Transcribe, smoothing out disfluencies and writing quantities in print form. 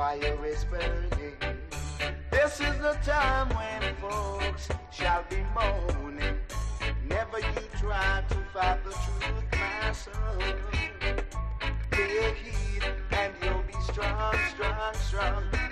fire is burning. This is the time when folks shall be moaning. Never you try to fight the truth, my son. Take heed and you'll be strong, strong, strong.